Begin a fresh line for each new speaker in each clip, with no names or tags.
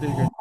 这个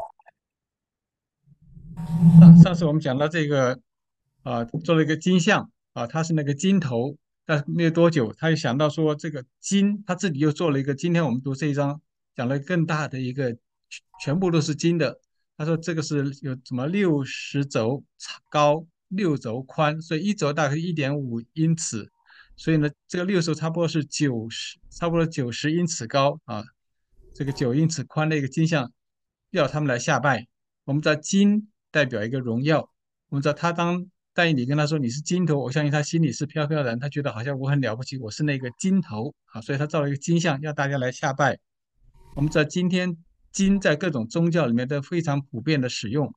上次我们讲到这个做了一个金像他是那个金头，但是没有多久，他就想到说这个金，他自己又做了一个。今天我们读这一章，讲了更大的一个，全部都是金的。他说这个是有什么60轴高，6轴宽，所以1轴大概是1.5英尺，所以呢，这个6轴差不多是差不多90英尺高这个9英尺宽的一个金像，要他们来下拜。我们知道金代表一个荣耀，我们知道他当戴以礼跟他说你是金头，我相信他心里是飘飘然，他觉得好像我很了不起，我是那个金头所以他造了一个金像，要大家来下拜。我们知道今天金在各种宗教里面都非常普遍的使用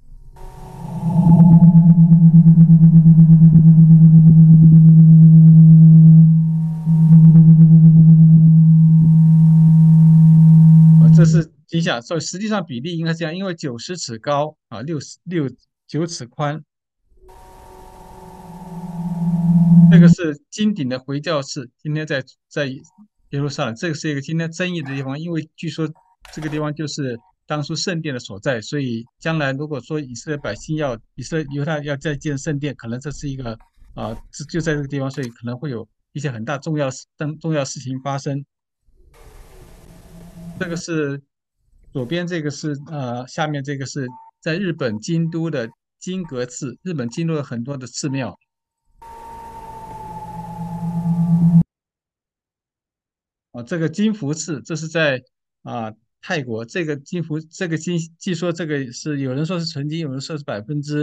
这是金像，所以实际上比例应该这样，因为90尺高9尺宽，这个是金顶的回教寺，今天在耶路撒冷，这个是一个今天争议的地方，因为据说这个地方就是当初圣殿的所在，所以将来如果说以色列百姓以色列犹太要再建圣殿，可能这是一个就在这个地方，所以可能会有一些很大重要事情发生。这个是左边这个是下面这个是在日本京都的金阁寺，日本京都有很多的寺庙。这个金福寺，这是在泰国。这个金福，这个金，据说这个是有人说是纯金，有人说是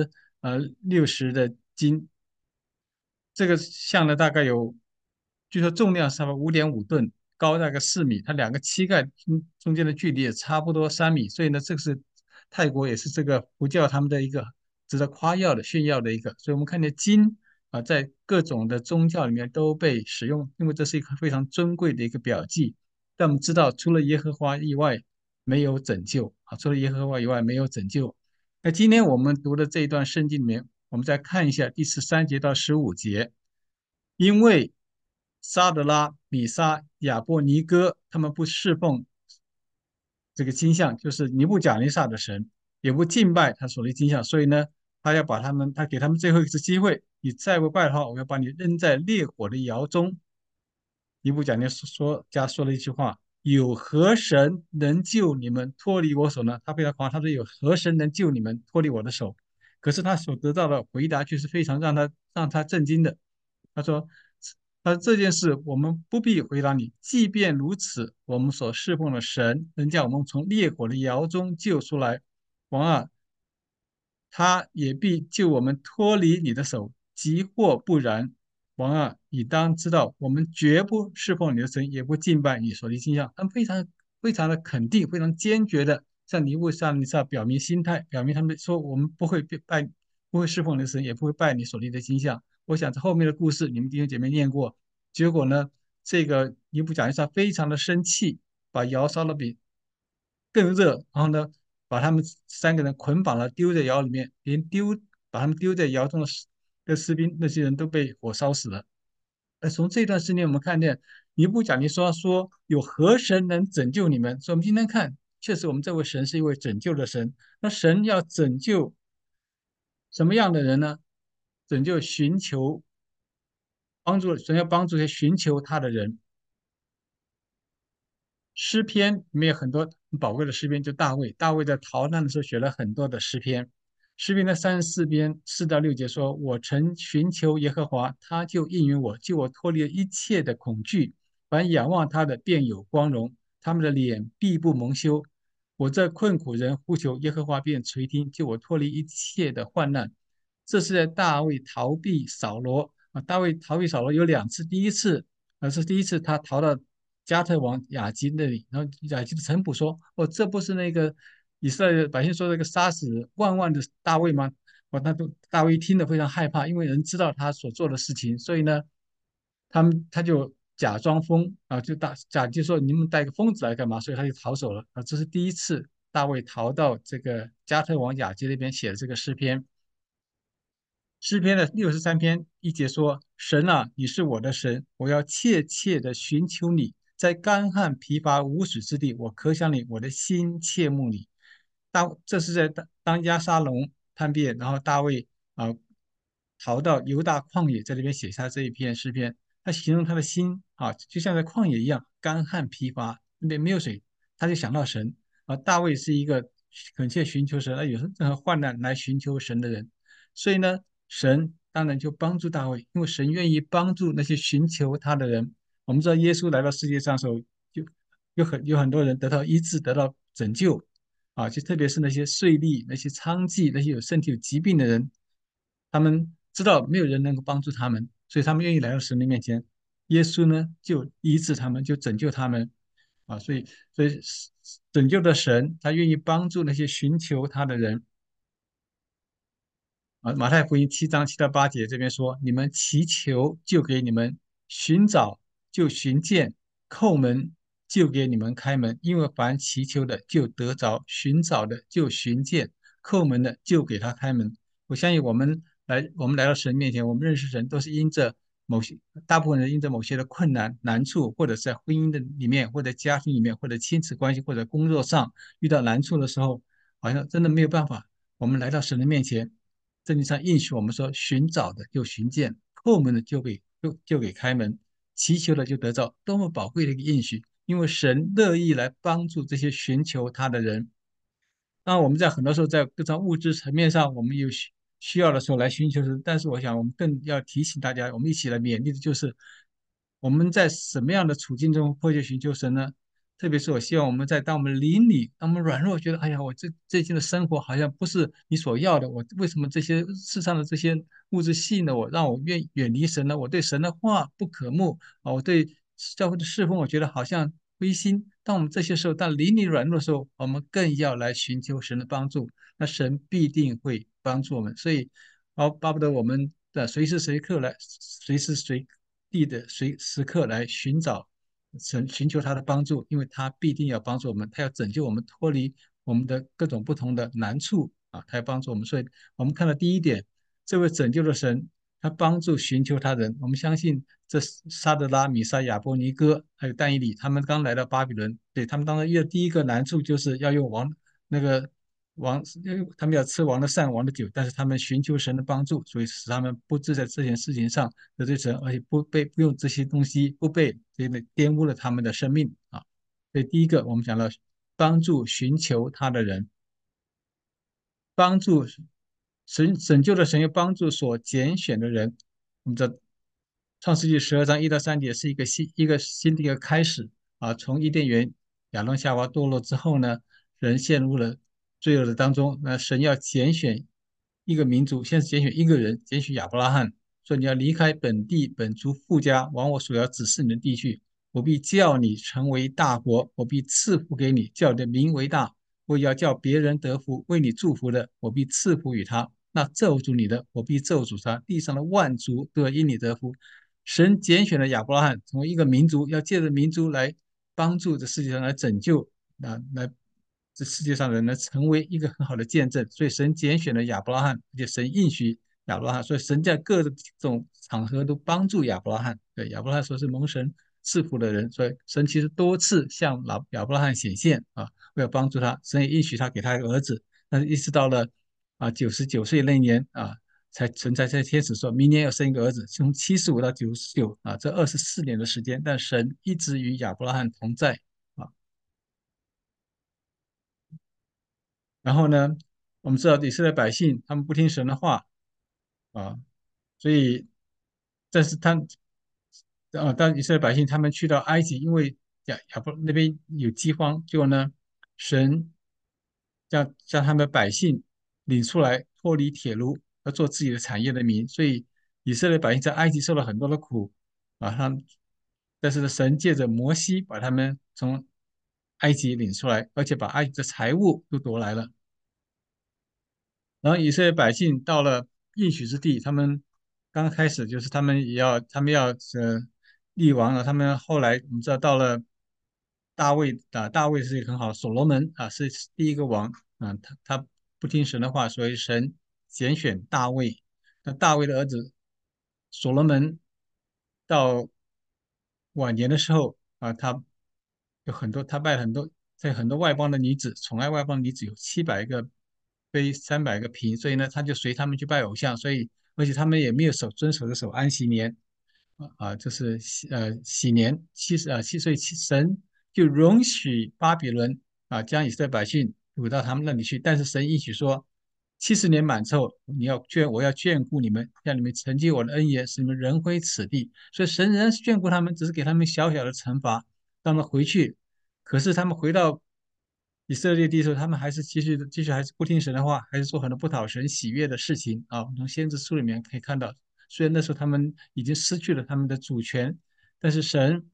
60%的金。这个像呢大概有，据说重量是5.5吨，高大概4米，它两个膝盖中间的距离也差不多3米，所以呢，这个是泰国也是这个佛教他们的一个值得夸耀的炫耀的一个。所以我们看见金在各种的宗教里面都被使用，因为这是一个非常尊贵的一个表记。但我们知道，除了耶和华以外，没有拯救除了耶和华以外，没有拯救。那今天我们读的这一段圣经里面，我们再看一下第13节到15节，因为沙德拉、米沙、亚伯尼哥他们不侍奉这个金像，就是尼布甲尼撒的神，也不敬拜他所立金像，所以呢，他给他们最后一次机会，你再不拜的话，我要把你扔在烈火的窑中。尼布甲尼说了一句话：有何神能救你们脱离我手呢？他非常狂，他说有何神能救你们脱离我的手？可是他所得到的回答却是非常让他震惊的。他说：这件事我们不必回答你，即便如此，我们所侍奉的神能将我们从烈火的窑中救出来。王啊，他也必救我们脱离你的手，即或不然，王啊，你当知道，我们绝不侍奉你的神，也不敬拜你所立金像。他们非常的肯定，非常坚决的向尼撒表明心态，表明他们说我们不会侍奉你的神，也不会拜你所立的金像。我想这后面的故事你们弟兄姐妹念过，结果呢，这个尼布甲尼撒非常的生气，把窑烧的比更热，然后呢，把他们3个人捆绑了，丢在窑里面，把他们丢在窑中的士兵，那些人都被火烧死了。从这段时间我们看见尼布甲尼撒说有何神能拯救你们？所以我们今天看，确实我们这位神是一位拯救的神。那神要拯救什么样的人呢？拯救神要帮助一些寻求他的人。诗篇里面有很多很宝贵的诗篇，就大卫。大卫在逃难的时候写了很多的诗篇。诗篇的34篇4到6节说：“我曾寻求耶和华，他就应允我，救我脱离了一切的恐惧。凡仰望他的，便有光荣，他们的脸必不蒙羞。我这困苦人呼求耶和华，便垂听，救我脱离一切的患难。”这是在大卫逃避扫罗大卫逃避扫罗有2次，第一次是第一次他逃到加特王雅基那里，然后雅基的臣仆说：“哦，这不是那个以色列百姓说那个杀死万万的大卫吗？”大卫一听了非常害怕，因为人知道他所做的事情，所以呢，他就假装疯就说你们带个疯子来干嘛？所以他就逃走了这是第一次大卫逃到这个加特王雅基那边写的这个诗篇。诗篇的63篇1节说：“神啊，你是我的神，我要切切的寻求你，在干旱疲乏无水之地，我渴想你，我的心切慕你。” 这是在当押沙龙叛变，然后大卫啊逃到犹大旷野，在这边写下这一篇诗篇。他形容他的心啊，就像在旷野一样干旱疲乏，那边没有水，他就想到神啊。大卫是一个恳切寻求神，有时候任何患难来寻求神的人，所以呢，神当然就帮助大卫，因为神愿意帮助那些寻求他的人。我们知道耶稣来到世界上的时候，就有很多人得到医治，得到拯救啊，就特别是那些税吏、那些娼妓、那些有身体有疾病的人，他们知道没有人能够帮助他们，所以他们愿意来到神的面前。耶稣呢，就医治他们，就拯救他们啊，所以拯救的神，他愿意帮助那些寻求他的人。啊，马太福音7章7到8节这边说：你们祈求，就给你们；寻找，就寻见；叩门，就给你们开门。因为凡祈求的，就得着；寻找的，就寻见；叩门的，就给他开门。我相信我们来到神面前，我们认识神，都是因着某些，大部分人因着某些的困难、难处，或者是在婚姻的里面，或者家庭里面，或者亲子关系，或者工作上遇到难处的时候，好像真的没有办法。我们来到神的面前。圣经上应许我们说：寻找的就寻见，叩门的就给开门，祈求的就得到。多么宝贵的一个应许！因为神乐意来帮助这些寻求他的人。当然，我们在很多时候在各种物质层面上，我们有需要的时候来寻求神，但是我想我们更要提醒大家，我们一起来勉励的就是，我们在什么样的处境中迫切寻求神呢？特别是我希望我们当我们邻里，当我们软弱，觉得哎呀，我最近的生活好像不是你所要的，我为什么这些世上的这些物质吸引了我，让我远离神呢？我对神的话不可慕啊，我对教会的侍奉，我觉得好像灰心。当我们这些时候，当邻里软弱的时候，我们更要来寻求神的帮助，那神必定会帮助我们。所以，巴不得我们的随时随刻来，随时随地的时刻来寻求他的帮助，因为他必定要帮助我们，他要拯救我们脱离我们的各种不同的难处啊，他要帮助我们。所以，我们看到第一点，这位拯救的神，他帮助寻求他人。我们相信这沙德拉、米沙、亚伯尼哥还有但以理，他们刚来到巴比伦，对他们当时遇到第一个难处就是要用那个王，他们要吃王的膳、王的酒，但是他们寻求神的帮助，所以使他们不致在这件事情上得罪神，而且不用这些东西不被玷污了他们的生命啊。所以第一个，我们讲到帮助寻求他的人。帮助神拯救的神又帮助所拣选的人。我们知道创世纪12章1到3节是一个新的一个开始啊。从伊甸园亚当夏娃堕落之后呢，人陷入了罪恶的当中。那神要拣选一个民族，先是拣选一个人，拣选亚伯拉罕，说你要离开本地本族父家，往我所要指示你的地去。我必叫你成为大国，我必赐福给你，叫你的名为大。我要叫别人得福，为你祝福的，我必赐福与他；那咒诅你的，我必咒诅他。地上的万族都要因你得福。神拣选了亚伯拉罕成为一个民族，要借着民族来帮助这世界上来拯救来这世界上的人呢，成为一个很好的见证。所以神拣选了亚伯拉罕，而且神应许亚伯拉罕，所以神在各种场合都帮助亚伯拉罕。对亚伯拉罕说是蒙神赐福的人，所以神其实多次向亚伯拉罕显现啊，为了帮助他，神也应许他给他一个儿子。但是一直到了99岁那年啊，才存在这天使说明年要生一个儿子，从75到99啊，这24年的时间，但神一直与亚伯拉罕同在啊。然后呢，我们知道以色列百姓他们不听神的话啊，所以，但是当以色列百姓他们去到埃及，因为亚伯那边有饥荒，结果呢，神将他们的百姓领出来，脱离铁炉，要做自己的产业的民，所以以色列百姓在埃及受了很多的苦啊，但是呢，神借着摩西把他们从埃及领出来，而且把埃及的财物都夺来了。然后以色列百姓到了应许之地，他们刚开始就是他们要立王了。他们后来我们知道到了大卫啊，大卫是一个很好的所罗门啊，是第一个王啊。他不听神的话，所以神拣选大卫。那大卫的儿子所罗门到晚年的时候啊，他拜了很多。 在很多外邦的女子宠爱外邦的女子有700个悲300个贫，所以呢，他就随他们去拜偶像，所以而且他们也没有遵守安息年。就是喜年所以神就容许巴比伦将以色列百姓掳到他们那里去，但是神应许说70年满后，我要眷顾你们，让你们承接我的恩言，使你们人归此地。所以神仍然是眷顾他们，只是给他们小小的惩罚，让他们回去。可是他们回到以色列地的时候，他们还是继续还是不听神的话，还是做很多不讨神喜悦的事情啊。我们从先知书里面可以看到，虽然那时候他们已经失去了他们的主权，但是神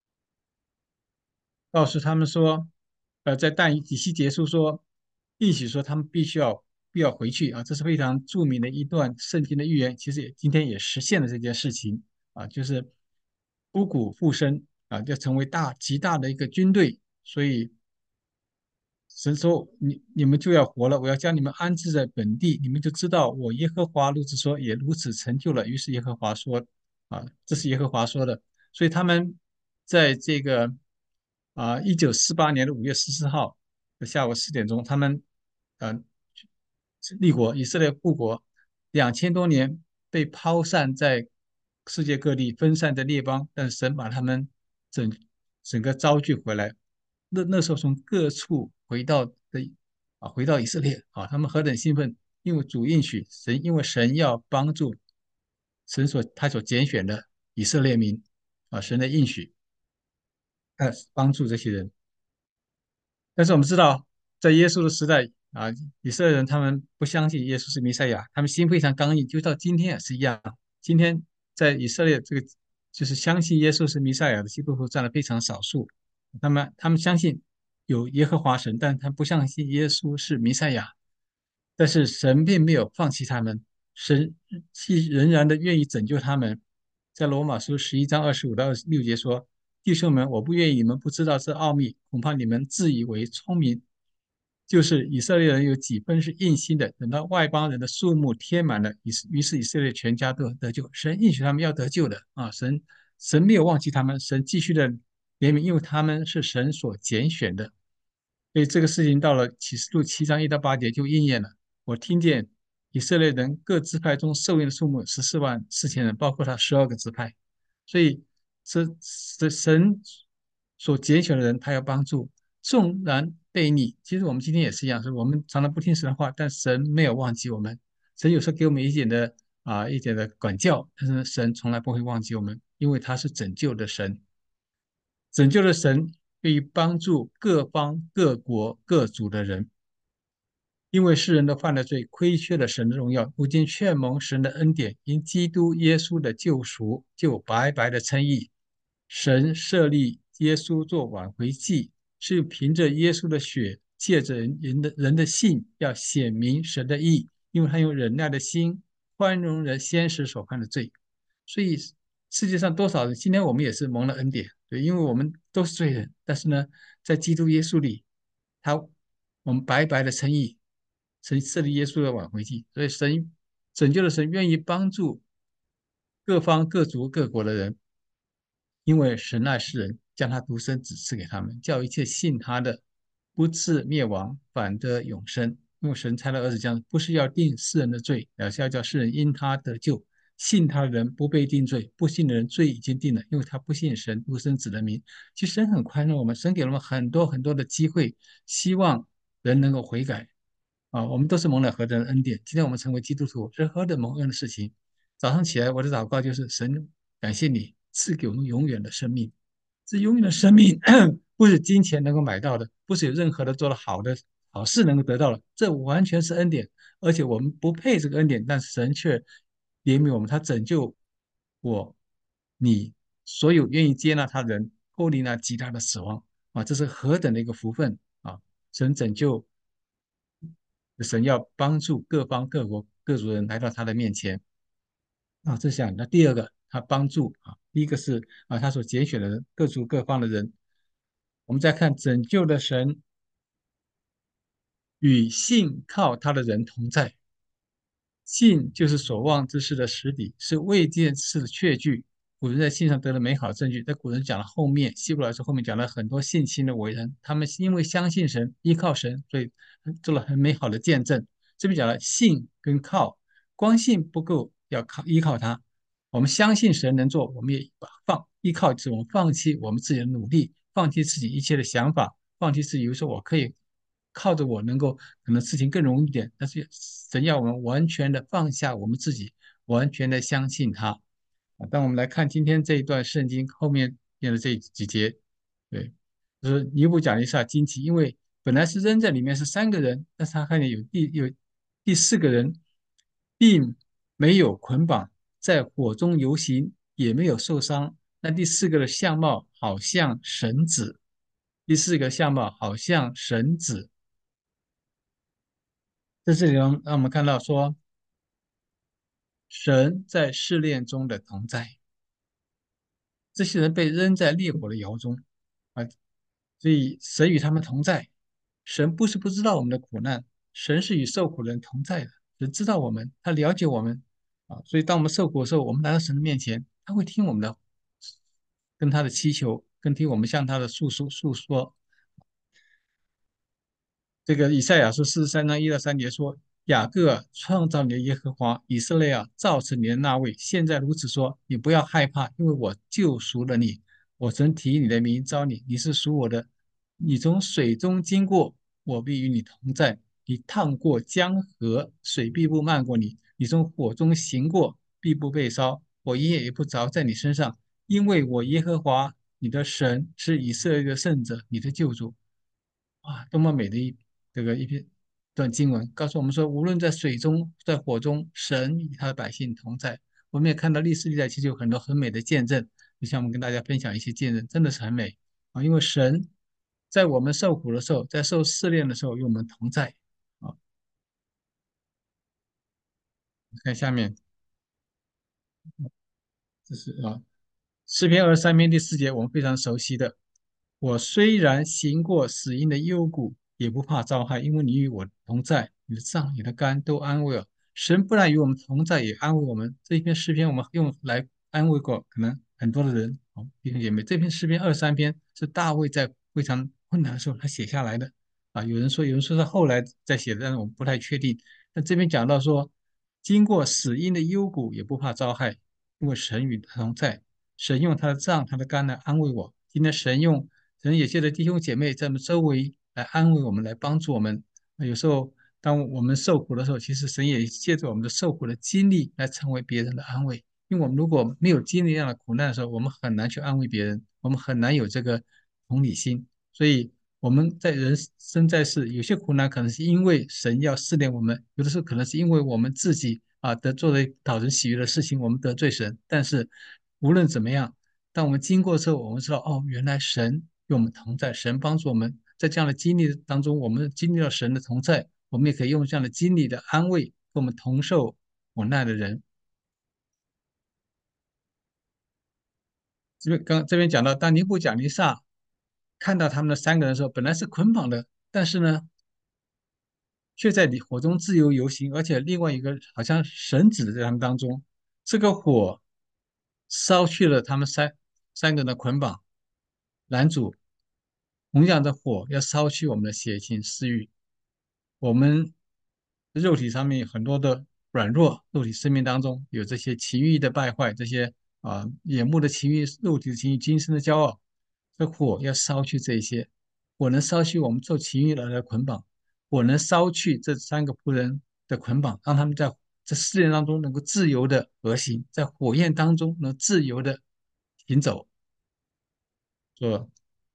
告诉他们说，在但以体系结束说，应许说他们必要回去啊，这是非常著名的一段圣经的预言，其实今天也实现了这件事情就是五谷复生要成为极大的一个军队，所以神说你们就要活了，我要将你们安置在本地，你们就知道我耶和华如此说，也如此成就了。于是耶和华说这是耶和华说的，所以他们在这个1948年的5月14号的下午4点钟，他们呃立国，以色列复国2000多年被抛散在世界各地，分散在列邦，但是神把他们整整个招聚回来。那时候从各处回到以色列他们何等兴奋！因为主应许神，因为神要帮助他所拣选的以色列民神的应许，帮助这些人。但是我们知道，在耶稣的时代以色列人他们不相信耶稣是弥赛亚，他们心非常刚硬，就到今天也是一样。今天在以色列就是相信耶稣是弥赛亚的基督徒占了非常少数，他们相信有耶和华神，但他不相信耶稣是弥赛亚。但是神并没有放弃他们，神仍然的愿意拯救他们。在罗马书11章25到26节说：弟兄们，我不愿意你们不知道这奥秘，恐怕你们自以为聪明。就是以色列人有几分是硬心的，等到外邦人的数目填满了，于是以色列全家都得救。神应许他们要得救的神没有忘记他们，神继续的怜悯，因为他们是神所拣选的。所以这个事情到了启示录7章1到8节就应验了。我听见以色列人各支派中受孕的数目14万4千人，包括他12个支派。所以这神所拣选的人，他要帮助，纵然悖逆。其实我们今天也是一样，是我们常常不听神的话，但神没有忘记我们。神有时候给我们一点的管教，但是神从来不会忘记我们，因为他是拯救的神。拯救的神可以帮助各方各国各族的人，因为世人都犯了罪，亏缺了神的荣耀，如今却蒙神的恩典，因基督耶稣的救赎，就白白的称义。神设立耶稣做挽回祭，是凭着耶稣的血，借着人的信，要显明神的义，因为他用忍耐的心宽容人先时所犯的罪。所以世界上多少人，今天我们也是蒙了恩典，对，因为我们都是罪人，但是呢，在基督耶稣里，我们白白的称义，神设立耶稣的挽回祭，所以拯救的神愿意帮助各方各族各国的人，因为神爱世人，将他独生子赐给他们，叫一切信他的不至灭亡，反得永生。因为神差了儿子降，不是要定世人的罪，而是要叫世人因他得救。信他的人不被定罪，不信的人罪已经定了，因为他不信神独生子的名。其实神很宽容我们，神给了我们很多很多的机会，希望人能够悔改我们都是蒙了何等的恩典。今天我们成为基督徒是何等蒙恩的事情。早上起来，我的祷告就是神，感谢你赐给我们永远的生命。这永远的生命不是金钱能够买到的，不是有任何的做了好事能够得到的，这完全是恩典。而且我们不配这个恩典，但神却怜悯我们，他拯救我、你所有愿意接纳他的人，脱离那极大的死亡这是何等的一个福分神拯救，神要帮助各方各国各族人来到他的面前这是那第二个，他帮助第一个是他所拣选的人，各族各方的人。我们再看拯救的神与信靠他的人同在。信就是所望之事的实底，是未见之事的确据， 古人在信上得了美好的证据。在古人讲了后面，希伯来书后面讲了很多信心的伟人，他们因为相信神，依靠神，所以做了很美好的见证。这边讲了信跟靠，光信不够，要依靠他。我们相信神能做，我们也依靠，就是我们放弃我们自己的努力，放弃自己一切的想法，放弃自己，有时候我可以靠着我能够可能事情更容易一点，但是神要我们完全的放下我们自己，完全的相信他。当我们来看今天这一段圣经后面念的这几节，对，就是尼布甲尼撒惊奇，因为本来是扔在里面是3个人，但是他看见有第4个人，并没有捆绑，在火中游行，也没有受伤。那第四个的相貌好像神子，第四个相貌好像神子。在这里让我们看到说，神在试炼中的同在。这些人被扔在烈火的窑中啊，所以神与他们同在。神不是不知道我们的苦难，神是与受苦的人同在的，神知道我们，他了解我们啊。所以当我们受苦的时候，我们来到神的面前，他会听我们的，跟他的祈求，跟听我们向他的诉说。这个以赛亚书43章1到3节说：雅各啊创造你的耶和华，以色列啊，造成你的那位，现在如此说：你不要害怕，因为我救赎了你。我曾提你的名召你，你是属我的。你从水中经过，我必与你同在。你趟过江河，水必不漫过你。你从火中行过，必不被烧，火焰也不着在你身上，因为我耶和华你的神是以色列的圣者，你的救主。哇，多么美的一段经文，告诉我们说，无论在水中，在火中，神与他的百姓同在。我们也看到历史历代其实有很多很美的见证，就像我们跟大家分享一些见证，真的是很美啊。因为神在我们受苦的时候，在受试炼的时候与我们同在啊。看下面，这是诗篇23篇第4节，我们非常熟悉的。我虽然行过死荫的幽谷，也不怕遭害，因为你与我同在，你的杖、你的竿都安慰我。神不但与我们同在，也安慰我们。这一篇诗篇我们用来安慰过可能很多的人，弟兄姐妹。这篇诗篇23篇是大卫在非常困难的时候他写下来的啊。有人说是后来再写的，但是我们不太确定。那这边讲到说，经过死荫的幽谷，也不怕遭害，因为神与他同在。神用他的杖、他的竿来安慰我。今天神也借着弟兄姐妹在我们周围来安慰我们，来帮助我们。有时候当我们受苦的时候，其实神也借着我们的受苦的经历来成为别人的安慰。因为我们如果没有经历这样的苦难的时候，我们很难去安慰别人，我们很难有这个同理心。所以我们在人生在世，有些苦难可能是因为神要试炼我们，有的时候可能是因为我们自己做了讨人喜悦的事情，我们得罪神。但是无论怎么样，当我们经过之后，我们知道哦，原来神与我们同在，神帮助我们。在这样的经历当中，我们经历了神的同在，我们也可以用这样的经历的安慰，跟我们同受苦难的人。这边讲到，当尼布甲尼撒看到他们的3个人的时候，本来是捆绑的，但是呢，却在火中自由游行，而且另外一个好像神子在他们当中，这个火烧去了他们三个人的捆绑。男主同样的火要烧去我们的邪情私欲，我们肉体上面有很多的软弱，肉体生命当中有这些情欲的败坏，这些眼目的情欲、肉体的情欲、今生的骄傲，这火要烧去这些，火能烧去我们受情欲的捆绑，火能烧去这3个仆人的捆绑，让他们在这试炼当中能够自由的而行，在火焰当中能自由的行走。说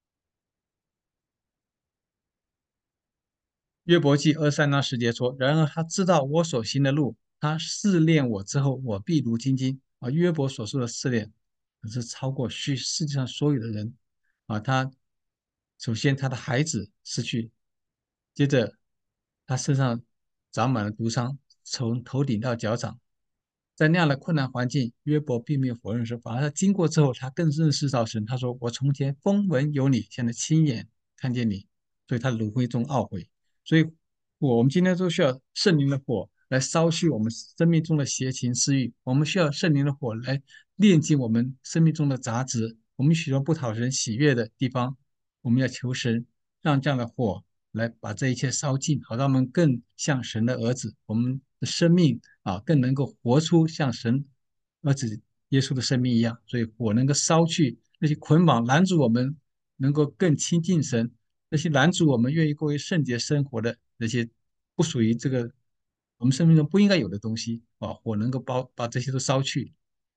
约伯记23章10节说：“然而他知道我所行的路，他试炼我之后，我必如精金。”啊，约伯所说的试炼，可是超过世界上所有的人啊。他首先他的孩子失去，接着他身上长满了毒疮，从头顶到脚掌。在那样的困难环境，约伯并没有否认说，反而他经过之后，他更认识到神。他说：“我从前风闻有你，现在亲眼看见你。”所以他如灰中懊悔。所以我们今天都需要圣灵的火来烧去我们生命中的邪情私欲，我们需要圣灵的火来炼净我们生命中的杂质。我们许多不讨人喜悦的地方，我们要求神让这样的火来把这一切烧尽，好让我们更像神的儿子，我们的生命更能够活出像神儿子耶稣的生命一样。所以火能够烧去那些捆绑拦阻我们能够更亲近神，那些拦阻我们愿意过于圣洁生活的那些不属于这个我们生命中不应该有的东西火能够把这些都烧去。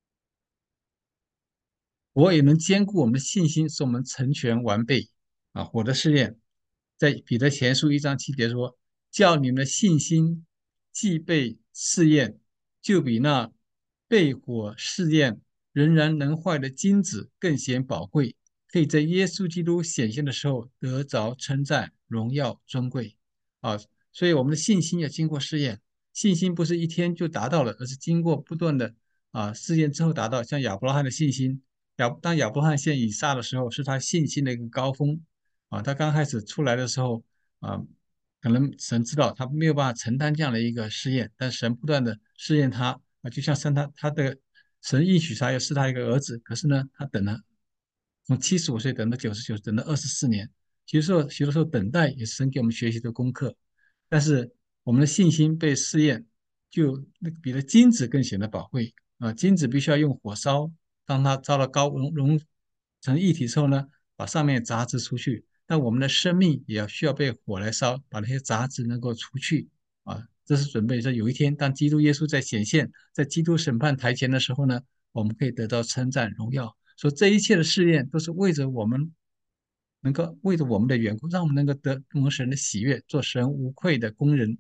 火也能坚固我们的信心，使我们成全完备火的试验，在彼得前书1章7节说：叫你们的信心既被试验，就比那被火试验仍然能坏的金子更显宝贵，可以在耶稣基督显现的时候得着称赞、荣耀、尊贵啊。所以我们的信心要经过试验，信心不是一天就达到了，而是经过不断的试验之后达到。像亚伯拉罕的信心。当亚伯拉罕献以撒的时候，是他信心的一个高峰他刚开始出来的时候啊，可能神知道他没有办法承担这样的一个试验，但神不断的试验他就像他的神应许他要是他一个儿子，可是呢，他等了从75岁等到99，等了24年。有的时候等待也是神给我们学习的功课，但是我们的信心被试验，就那个比的金子更显得宝贵金子必须要用火烧，当它烧到高融成一体之后呢，把上面杂质出去。但我们的生命也要需要被火来烧，把那些杂质能够除去这是准备说有一天当基督耶稣在显现，在基督审判台前的时候呢，我们可以得到称赞荣耀。说这一切的试验都是为着我们能够为着我们的缘故，让我们能够得蒙神的喜悦，做神无愧的工人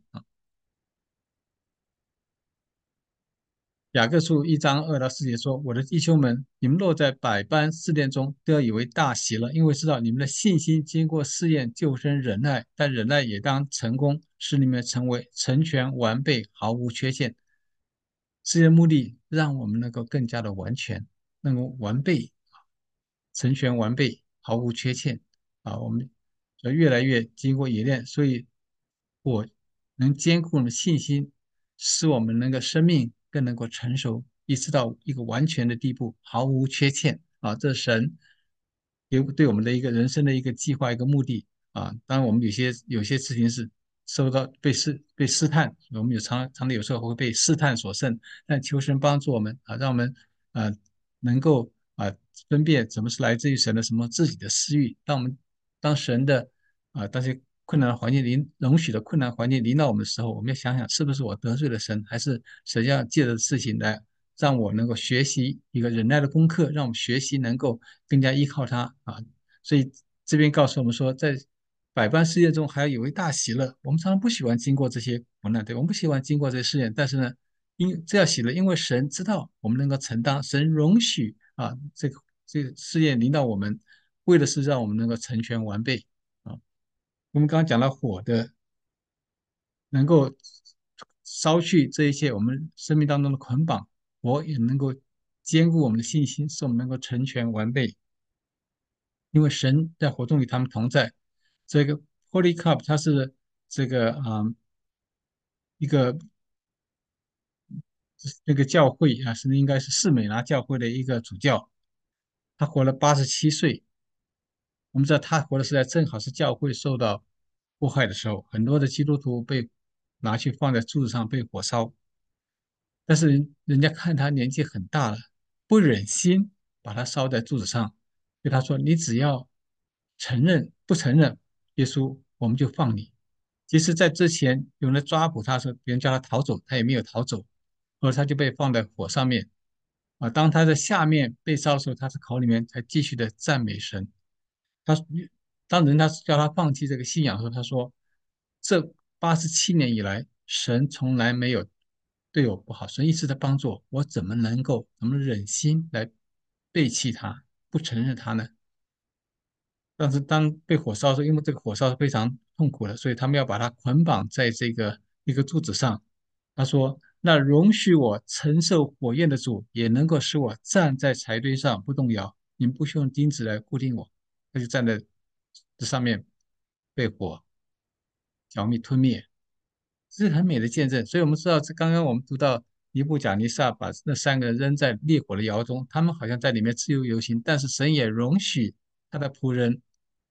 雅各书1章2到4节说：“我的弟兄们，你们落在百般试炼中，都要以为大喜了，因为知道你们的信心经过试验，就生忍耐。但忍耐也当成功，使你们成为成全完备，毫无缺陷。试验目的让我们能够更加的完全，能够完备，成全完备，毫无缺陷我们要越来越经过冶炼，所以我能兼顾我们的信心，使我们那个生命更能够成熟，一直到一个完全的地步，毫无缺欠这是神对我们的一个人生的一个计划，一个目的当然，我们有些事情是受到被试探，我们常的有时候会被试探所胜，但求神帮助我们让我们呃能够分辨什么是来自于神的，什么自己的私欲。当神的当些困难的环境容许的困难环境临到我们的时候，我们要想想是不是我得罪了神，还是神要借着事情来让我能够学习一个忍耐的功课，让我们学习能够更加依靠他所以这边告诉我们说，在百般试验中还要有一大喜乐。我们常常不喜欢经过这些苦难，对吧，我们不喜欢经过这些试验，但是呢，这要喜乐，因为神知道我们能够承担，神容许这个试验临到我们，为的是让我们能够成全完备啊。我们刚刚讲了火的能够烧去这一切我们生命当中的捆绑，火也能够坚固我们的信心，使我们能够成全完备。因为神在活动与他们同在。这个 Polycarp 他是这个一个这个教会是应该是士美拿教会的一个主教，他活了87岁。我们知道他活的时代正好是教会受到迫害的时候，很多的基督徒被拿去放在柱子上被火烧，但是人家看他年纪很大了，不忍心把他烧在柱子上，对他说：“你只要不承认耶稣，我们就放你。”其实，在之前有人抓捕他的时候，别人叫他逃走，他也没有逃走，后来他就被放在火上面当他在下面被烧的时候，他的口里面才继续的赞美神。他当人他叫他放弃这个信仰的时候，他说：“这87年以来，神从来没有对我不好，神一直在帮助我，我怎么忍心来背弃他，不承认他呢？”但是当被火烧的时候，因为这个火烧是非常痛苦的，所以他们要把它捆绑在这个一个柱子上。他说：“那容许我承受火焰的主，也能够使我站在柴堆上不动摇。你们不需用钉子来固定我，他就站在这上面被火浇灭吞灭。” 这是很美的见证。所以我们知道，这刚刚我们读到尼布甲尼撒把那三个人扔在烈火的窑中，他们好像在里面自由游行，但是神也容许他的仆人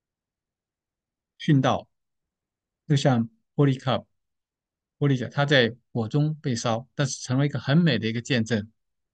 殉道，就像波利卡波利甲，他在火中被烧，但是成为一个很美的一个见证。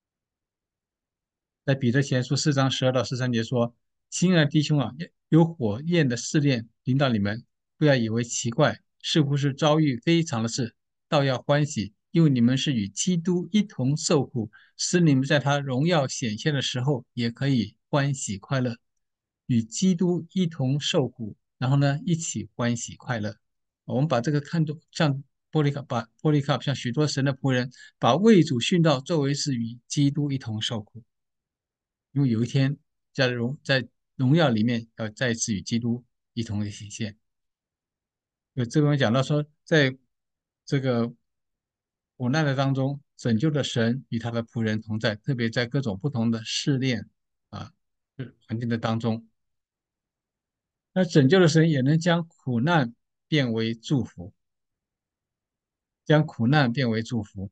在彼得前书4章12到13节说：“亲爱的弟兄啊，有火焰的试炼临到你们，不要以为奇怪，是不是遭遇非常的事，倒要欢喜，因为你们是与基督一同受苦，使你们在他荣耀显现的时候也可以欢喜快乐。与基督一同受苦，然后呢，一起欢喜快乐。我们把这个看作像波利卡，像许多神的仆人，把为主殉道作为是与基督一同受苦。”因为有一天在荣耀里面要再次与基督一同的显现。这边讲到说，在这个苦难的当中，拯救的神与他的仆人同在，特别在各种不同的试炼啊环境的当中，那拯救的神也能将苦难变为祝福，将苦难变为祝福。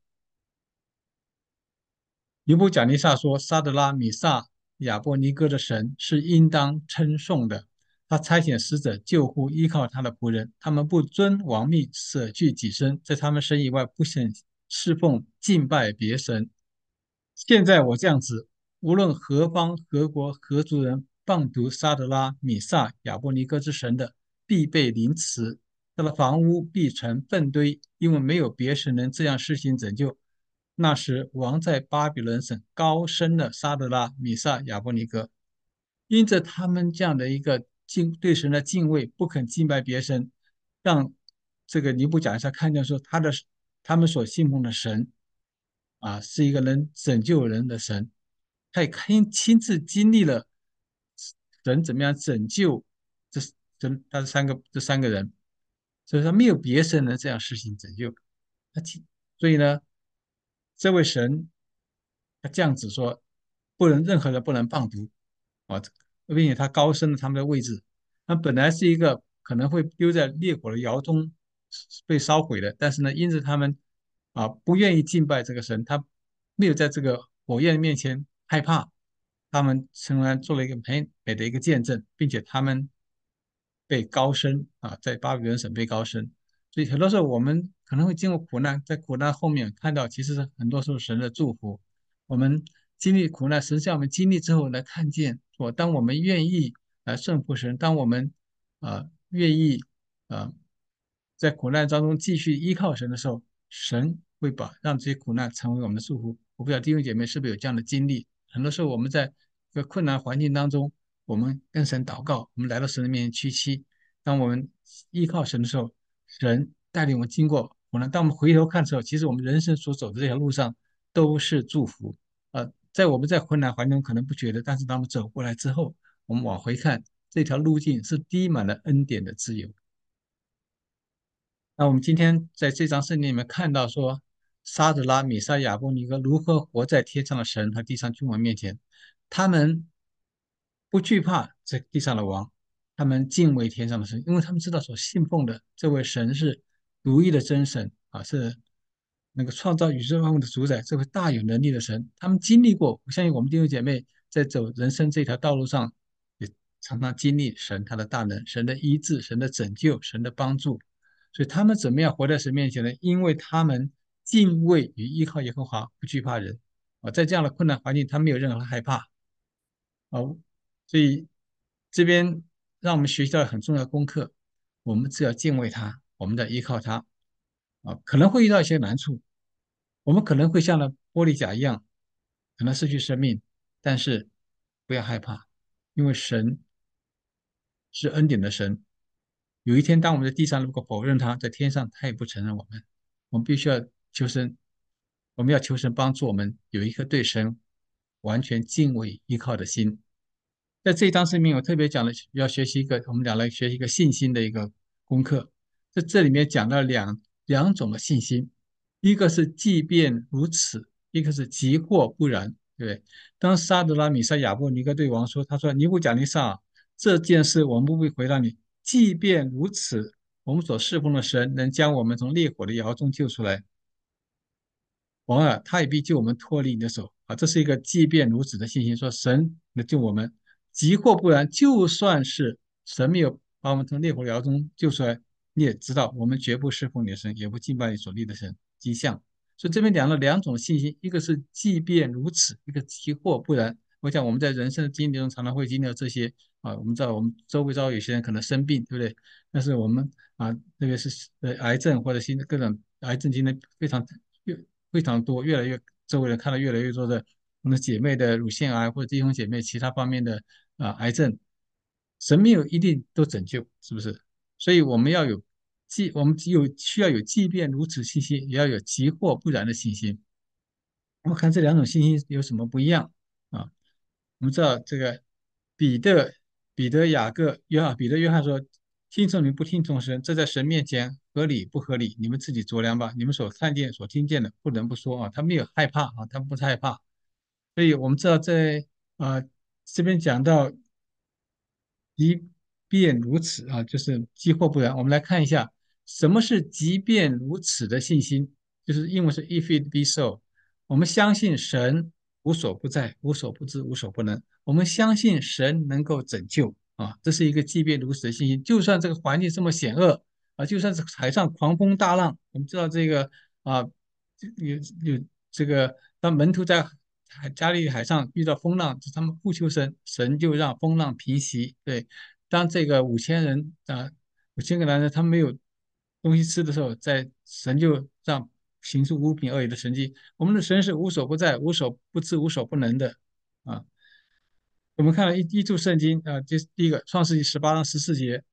尼布甲尼撒说：“沙德拉、米萨、亚伯尼哥的神是应当称颂的。他差遣使者救护依靠他的仆人，他们不遵王命，舍去己身，在他们神以外不肯侍奉敬拜别神。现在我这样子，无论何方何国何族人谤读沙德拉、米萨、亚伯尼哥之神的，必被凌迟，他的房屋必成粪堆，因为没有别神能这样施行拯救。那时，王在巴比伦省高升了沙德拉、米萨、亚伯尼哥，因着他们这样的一个对神的敬畏，不肯敬拜别神，让这个尼布甲尼撒看见说他们所信奉的神是一个能拯救人的神，他也亲自经历了神怎么样拯救这这三个人，所以说没有别神能这样施行拯救。他所以呢，这位神他这样子说，任何人不能谤读啊，并且他高升了他们的位置。那本来是一个可能会丢在烈火的窑中被烧毁的，但是呢，因此他们不愿意敬拜这个神，他没有在这个火焰面前害怕，他们仍然做了一个很美的一个见证，并且他们被高升在巴比伦省被高升。所以很多时候我们可能会经过苦难，在苦难后面看到，其实是很多时候神的祝福。我们经历苦难，神在我们经历之后来看见，当我们愿意来顺服神，当我们愿意啊、在苦难当中继续依靠神的时候，神会让这些苦难成为我们的祝福。我不知道弟兄姐妹是不是有这样的经历？很多时候我们在一个困难环境当中，我们跟神祷告，我们来到神的面前屈膝。当我们依靠神的时候，神带领我们经过苦难。当我们回头看的时候，其实我们人生所走的这条路上都是祝福。在我们在困难环境中可能不觉得，但是当我们走过来之后，我们往回看，这条路径是滴满了恩典的自由。那我们今天在这章圣经里面看到说，沙德拉、米沙、亚伯尼哥如何活在天上的神和地上君王面前，他们不惧怕这地上的王，他们敬畏天上的神，因为他们知道所信奉的这位神是独一的真神是那个创造宇宙万物的主宰，这位大有能力的神。他们经历过，我相信我们弟兄姐妹在走人生这条道路上，也常常经历神他的大能、神的医治、神的拯救、神的帮助。所以他们怎么样活在神面前呢？因为他们敬畏与依靠耶和华，不惧怕人在这样的困难环境，他没有任何害怕所以这边让我们学习到很重要的功课，我们只要敬畏他，我们在依靠他可能会遇到一些难处，我们可能会像那玻璃甲一样，可能失去生命，但是不要害怕，因为神是恩典的神。有一天，当我们在地上如果否认他，在天上他也不承认我们。我们必须要求神，我们要求神帮助我们有一颗对神完全敬畏依靠的心。在这一章圣经，我特别讲了要学习一个，我们讲来学习一个信心的一个功课。这里面讲到两种的信心，一个是即便如此，一个是即或不然，对不对？当沙德拉米沙亚伯尼哥对王说，他说尼布甲尼撒，这件事我们不会回答你，即便如此， 我们所侍奉的神能将我们从烈火的窑中救出来，王啊，他也必救我们脱离你的手啊！这是一个即便如此的信心，说神能救我们，即或不然，就算是神没有把我们从烈火窑中救出来，你也知道，我们绝不侍奉你的神，也不敬拜你所立的神迹象。所以这边讲了两种信心，一个是即便如此，一个即或不然。我想我们在人生的经历中常常会经历到这些啊，我们知道我们周围有些人可能生病，对不对？但是我们啊，特别是癌症或者新的各种癌症经历非常多，越来越周围人看到越来越多的我们的姐妹的乳腺癌或者弟兄姐妹其他方面的癌症，神没有一定都拯救，是不是？所以我们要有我们需要有即便如此信心，也要有即或不然的信心。我们看这两种信心有什么不一样啊？我们知道这个彼得、雅各、约翰说：听从你不听从神，这在神面前合理不合理？你们自己酌量吧。你们所看见、所听见的，不能不说啊。他没有害怕啊，他不是害怕。所以我们知道在啊、这边讲到即便如此啊，就是即或不然。我们来看一下什么是即便如此的信心，就是英文是 if it be so。我们相信神无所不在、无所不知、无所不能。我们相信神能够拯救啊，这是一个即便如此的信心。就算这个环境这么险恶啊，就算是海上狂风大浪，我们知道这个啊，有这个当门徒在加利利海上遇到风浪，他们呼求神，神就让风浪平息。对，当这个5000个男人他们没有东西吃的时候，神就让行出五饼二鱼的神迹。我们的神是无所不在、无所不知、无所不能的啊。我们看了一注圣经啊，这是第一个创世纪18章14节，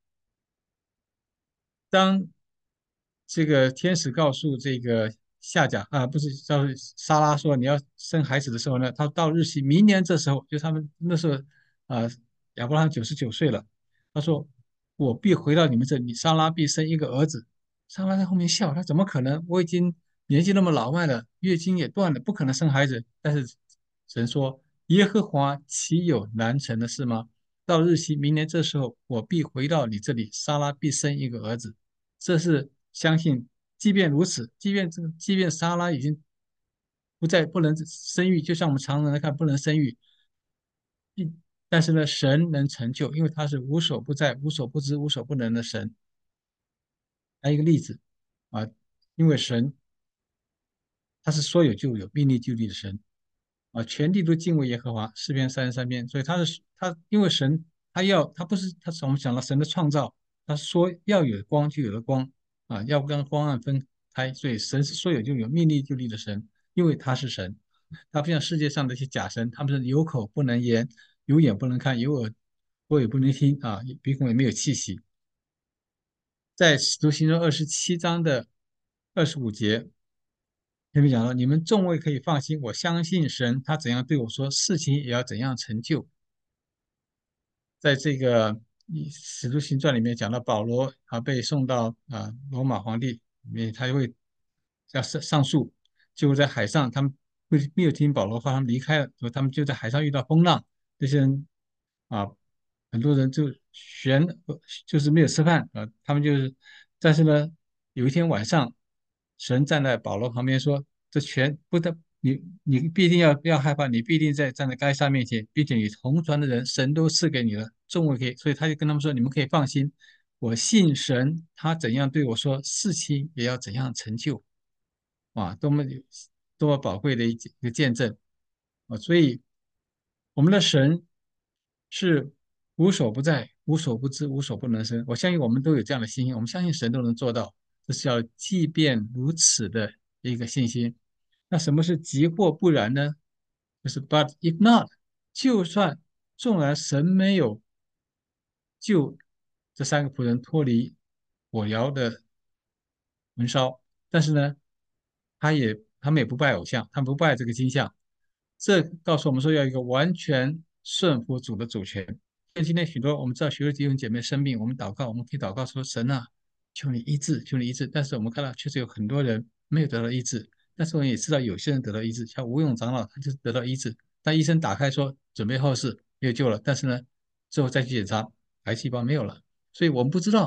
当这个天使告诉这个夏甲啊，不是告诉莎拉说你要生孩子的时候呢，他到日期明年这时候，就他们那时候啊，亚伯拉罕99岁了，他说我必回到你们这里，莎拉必生一个儿子。莎拉在后面笑，他怎么可能？我已经年纪那么老迈了，月经也断了，不可能生孩子。但是神说，耶和华岂有难成的事吗？到日期明年这时候，我必回到你这里，莎拉必生一个儿子。这是相信，即便如此，即便莎拉已经不能生育，就像我们常人来看不能生育，但是呢，神能成就，因为他是无所不在、无所不知、无所不能的神。还有一个例子啊，因为神他是说有就有、命立就立的神啊，全地都敬畏耶和华，诗篇33篇。所以因为神他不是我们讲了神的创造，他说要有光就有了光啊，要跟光暗分开，所以神是说有就有、命立就立的神，因为他是神，他不像世界上的一些假神，他们是有口不能言，有眼不能看，有耳也不能听啊，鼻孔也没有气息。在使徒行传27章的25节，这边讲了，你们众位可以放心，我相信神，他怎样对我说，事情也要怎样成就。在这个使徒行传里面讲到保罗被送到罗马皇帝里面，他就会要上诉，结果在海上他们没有听保罗话，他们离开了，说他们就在海上遇到风浪，这些人啊，很多人就是没有吃饭他们就是，但是呢，有一天晚上，神站在保罗旁边说：“这全不得你必定要害怕，你必定站在该撒面前，并且你同船的人，神都赐给你了，众位可以。所以他就跟他们说：你们可以放心，我信神，他怎样对我说，事情也要怎样成就。哇，多么宝贵的一个见证啊！所以我们的神是无所不在、无所不知、无所不能生。我相信我们都有这样的信心，我们相信神都能做到，这是要即便如此的一个信心。那什么是即或不然呢？就是 but if not，就算纵然神没有救这三个仆人脱离火窑的焚烧，但是呢，他们也不拜偶像，他们不拜这个金像。这告诉我们说，要一个完全顺服主的主权。像今天许多我们知道许多弟兄姐妹生病，我们祷告，我们可以祷告说：神啊，求你医治，求你医治。但是我们看到确实有很多人没有得到医治，但是我们也知道有些人得到医治，像吴勇长老他就是得到医治，但医生打开说准备后事没有救了，但是呢之后再去检查癌细胞没有了，所以我们不知道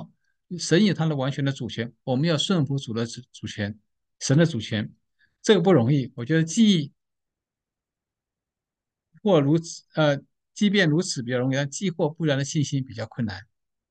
神有他的完全的主权，我们要顺服主的主权，神的主权，这个不容易。我觉得或如此，即便如此比较容易，但既或不然的信心比较困难。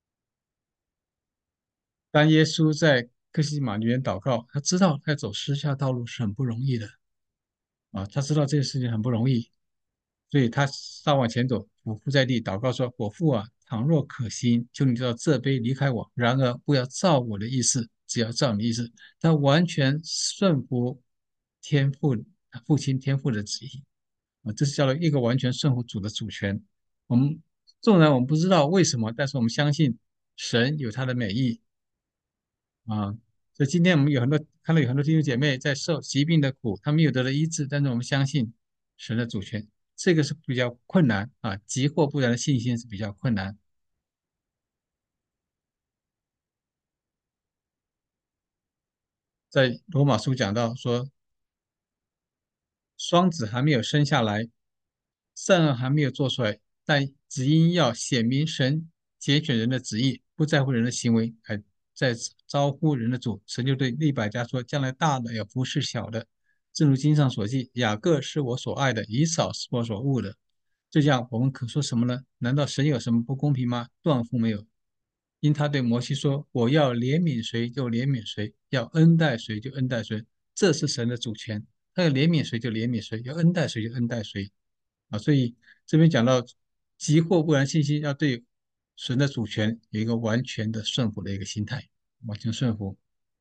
当耶稣在克西马尼园祷告，他知道他走十字架道路是很不容易的啊，他知道这件事情很不容易，所以他上往前走，俯伏在地祷告说：“我父啊，倘若可行，求你知道这杯离开我，然而不要照我的意思，只要照你的意思。”他完全顺服天父父亲天父的旨意啊，这是叫做一个完全顺服主的主权。我们纵然我们不知道为什么，但是我们相信神有他的美意啊。所以今天我们看到有很多弟兄姐妹在受疾病的苦，他们有得了医治，但是我们相信神的主权，这个是比较困难啊，急或不然的信心是比较困难。在罗马书讲到说，双子还没有生下来，善恶还没有做出来，但只因要显明神拣选人的旨意，不在乎人的行为，还在招呼人的主。神就对利百加说：将来大的要服侍小的，正如经上所记：雅各是我所爱的，以扫是我所恶的。这样，我们可说什么呢？难道神有什么不公平吗？断乎没有。因他对摩西说：“我要怜悯谁就怜悯谁，要恩待谁就恩待谁。”这是神的主权，他要怜悯谁就怜悯谁，要恩待谁就恩待谁。啊，所以这边讲到急或不然信心要对神的主权有一个完全的顺服的一个心态，完全顺服。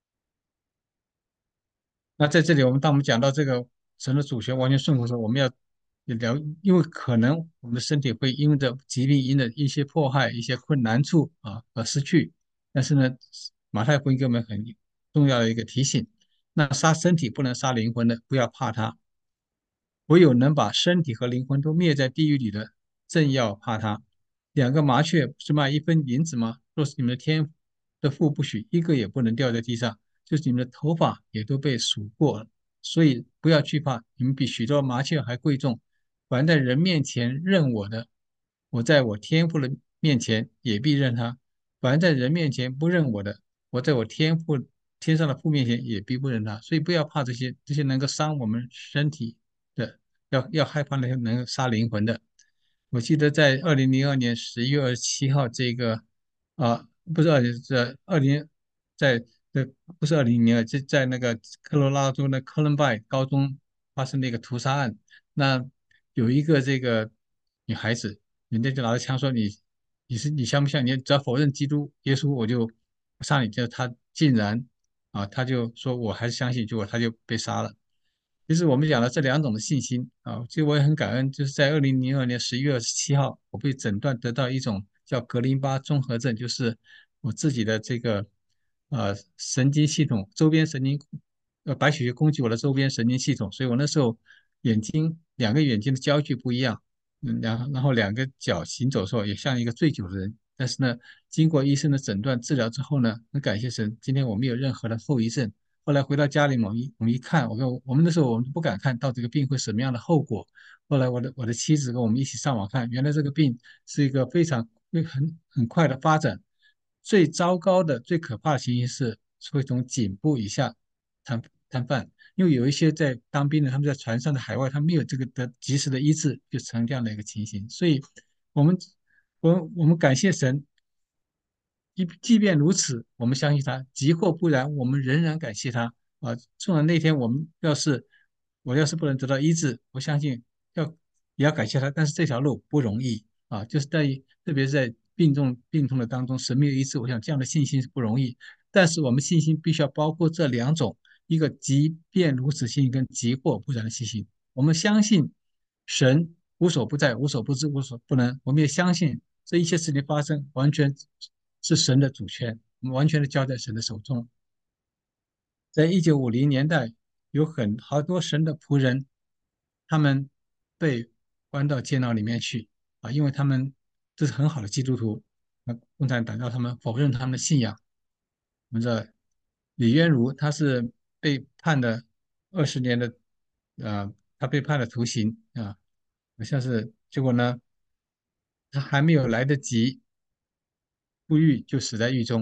那在这里，当我们讲到这个神的主权完全顺服的时候，我们要聊，因为可能我们的身体会因着疾病、因着一些迫害、一些难处啊而失去。但是呢，马太福音给我们很重要的一个提醒：那杀身体不能杀灵魂的，不要怕他。唯有能把身体和灵魂都灭在地狱里的，正要怕他。两个麻雀不是卖一分银子吗？若是你们的天的父不许，一个也不能掉在地上，就是你们的头发也都被数过了。所以不要惧怕，你们比许多麻雀还贵重。凡在人面前认我的，我在我天父的面前也必认他；凡在人面前不认我的，我在我天上的父面前也必不认他。所以不要怕这些能够伤我们身体的，要害怕那些能够杀灵魂的。我记得在2002年11月27号啊，不是在这不是2002，这在那个科罗拉多的科伦拜高中发生的一个屠杀案。那有一个这个女孩子，人家就拿着枪说你相不相信？你只要否认基督耶稣，我就杀你。就她竟然她就说我还是相信，结果她就被杀了。其实我们讲的这两种的信心啊，其实我也很感恩，就是在2002年11月27号，我被诊断得到一种叫格林巴综合症，就是我自己的这个神经系统周边神经白血球攻击我的周边神经系统，所以我那时候两个眼睛的焦距不一样，然后两个脚行走的时候也像一个醉酒的人，但是呢，经过医生的诊断治疗之后呢，很感谢神，今天我没有任何的后遗症。后来回到家里嘛，我们一看，我们那时候我们不敢看到这个病会什么样的后果。后来我的妻子跟我们一起上网看，原来这个病是一个会很快的发展。最糟糕的、最可怕的情形是会从颈部以下瘫瘫痪，因为有一些在当兵的，他们在船上的海外，他没有这个及时的医治，就成这样的一个情形。所以，我们我们感谢神，即便如此，我们相信他；即或不然，我们仍然感谢他啊！纵然那天我要是不能得到医治，我相信要也要感谢他。但是这条路不容易啊，就是特别是在病痛的当中，神没有医治，我想这样的信心是不容易。但是我们信心必须要包括这两种：一个即便如此信心，跟即或不然的信心。我们相信神无所不在、无所不知、无所不能，我们也相信这一切事情发生完全是神的主权，我们完全的交在神的手中。在1950年代，有好多神的仆人，他们被关到监牢里面去啊，因为他们这是很好的基督徒，共产党让他们否认他们的信仰。我们知道李渊儒他是被判的20年的，他被判了徒刑啊，好像是，结果呢，他还没有来得及出狱就死在狱中。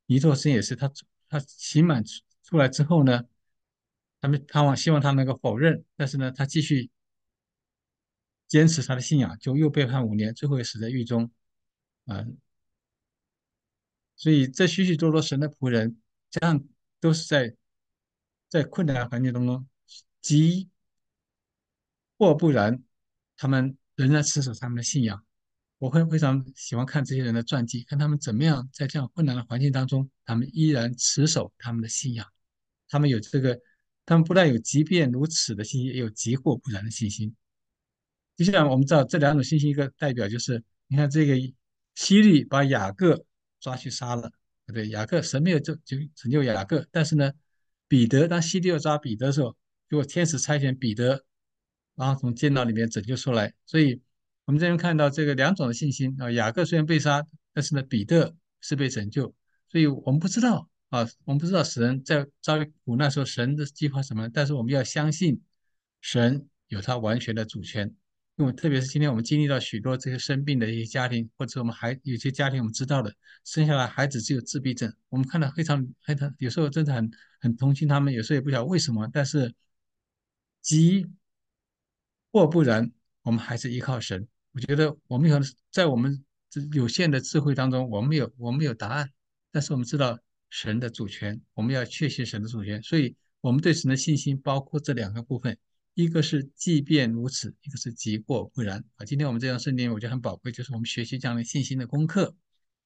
尼托生也是，他刑满出来之后呢，希望他能够否认，但是呢，他继续坚持他的信仰，就又被判5年，最后也死在狱中。啊、所以这许许多多神的仆人，这样都是在困难的环境当中，急或不然，他们仍然持守他们的信仰。我会非常喜欢看这些人的传记，看他们怎么样在这样困难的环境当中，他们依然持守他们的信仰。他们有这个，他们不但有即便如此的信心，也有急或不然的信心。就像我们知道这两种信息，一个代表就是，你看这个希律把雅各抓去杀了，对不对？雅各神没有拯救雅各，但是呢，当希律要抓彼得的时候，结果天使差遣彼得，然后从监牢里面拯救出来。所以我们这边看到这个两种的信心啊，雅各虽然被杀，但是呢，彼得是被拯救。所以我们不知道啊，我们不知道神在遭遇苦难时候神的计划是什么，但是我们要相信神有他完全的主权。因为特别是今天我们经历到许多这些生病的一些家庭，或者有些家庭我们知道的，生下来孩子只有自闭症，我们看到非常，有时候真的很同情他们，有时候也不晓得为什么，但是急或不然，我们还是依靠神。我觉得我们可能在我们这有限的智慧当中，我们没有答案，但是我们知道神的主权，我们要确信神的主权，所以我们对神的信心包括这两个部分，一个是即便如此，一个是即或不然啊。今天我们这样圣经，我觉得很宝贵，就是我们学习这样的信心的功课。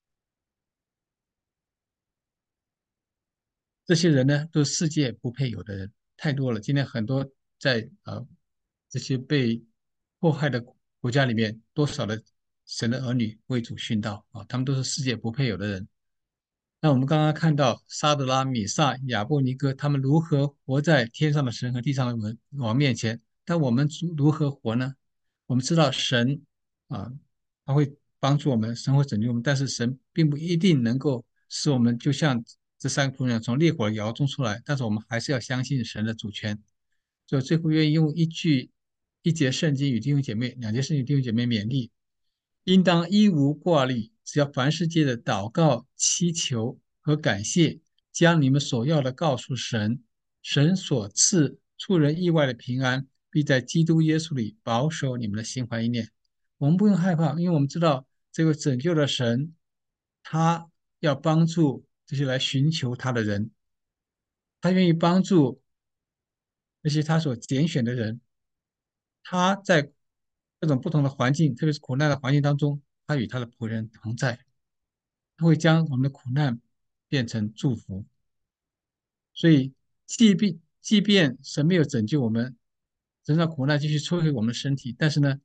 这些人呢，都是世界不配有的人，太多了。今天很多在这些被迫害的国家里面，多少的神的儿女为主殉道啊，他们都是世界不配有的人。那我们刚刚看到沙德拉、米萨、亚伯尼哥他们如何活在天上的神和地上的王面前，但我们如何活呢？我们知道神啊，他会帮助我们，神会拯救我们，但是神并不一定能够使我们就像这三个姑娘从烈火窑中出来，但是我们还是要相信神的主权。所以最后愿意用一节圣经与弟兄姐妹，两节圣经与弟兄姐妹勉励，应当一无挂虑，只要凡事借着祷告、祈求和感谢，将你们所要的告诉神，神所赐出人意外的平安，必在基督耶稣里保守你们的心怀意念。我们不用害怕，因为我们知道这个拯救的神，他要帮助这些来寻求他的人，他愿意帮助那些他所拣选的人。他在各种不同的环境，特别是苦难的环境当中，他与他的仆人同在，他会将我们的苦难变成祝福。所以，即便神没有拯救我们，神让苦难继续摧毁我们的身体，但是呢，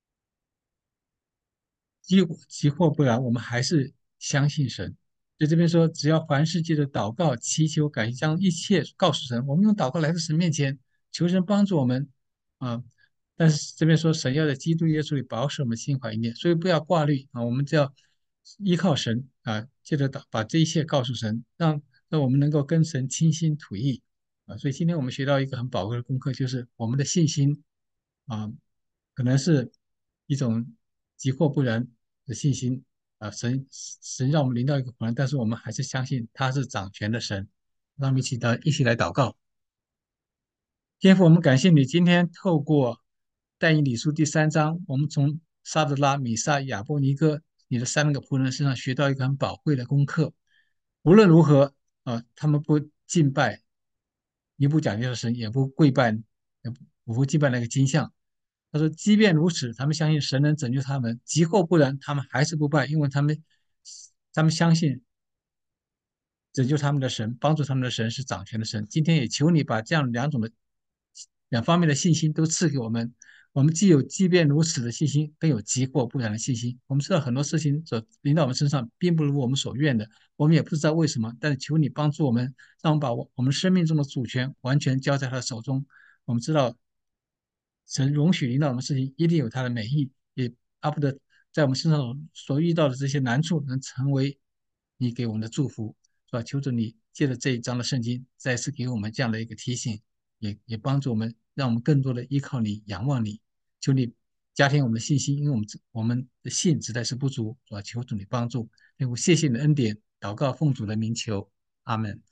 即或不然，我们还是相信神。就这边说，只要凡事借着祷告、祈求、感谢，将一切告诉神。我们用祷告来到神面前，求神帮助我们啊。但是这边说，神要在基督耶稣里保守我们心怀意念，所以不要挂虑啊。我们只要依靠神啊，借着把这一切告诉神，让我们能够跟神倾心吐意啊。所以今天我们学到一个很宝贵的功课，就是我们的信心啊，可能是一种急或不然的信心啊。神让我们临到一个苦难，但是我们还是相信他是掌权的神。让我们一起来祷告。天父，我们感谢你今天透过但以理书第3章，我们从沙德拉、米萨、亚波尼哥你的3个仆人身上学到一个很宝贵的功课。无论如何他们不敬拜尼布甲尼撒神，也不跪拜，也不敬拜那个金像。他说，即便如此，他们相信神能拯救他们；即或不然，他们还是不拜，因为他们相信拯救他们的神，帮助他们的神是掌权的神。今天也求你把这样两方面的信心都赐给我们。我们既有即便如此的信心，更有即或不然的信心。我们知道很多事情所临到我们身上，并不如我们所愿的，我们也不知道为什么。但是求你帮助我们，让我们把我们生命中的主权完全交在他的手中。我们知道神容许临到我们事情，一定有他的美意，也巴不得在我们身上所遇到的这些难处，能成为你给我们的祝福，是吧？求主你借着这一章的圣经，再次给我们这样的一个提醒，也帮助我们，让我们更多的依靠你、仰望你。求你加添我们的信心，因为我们的信实在是不足，是吧？求主你帮助，我谢谢你的恩典， 祷告奉主的名求，阿门。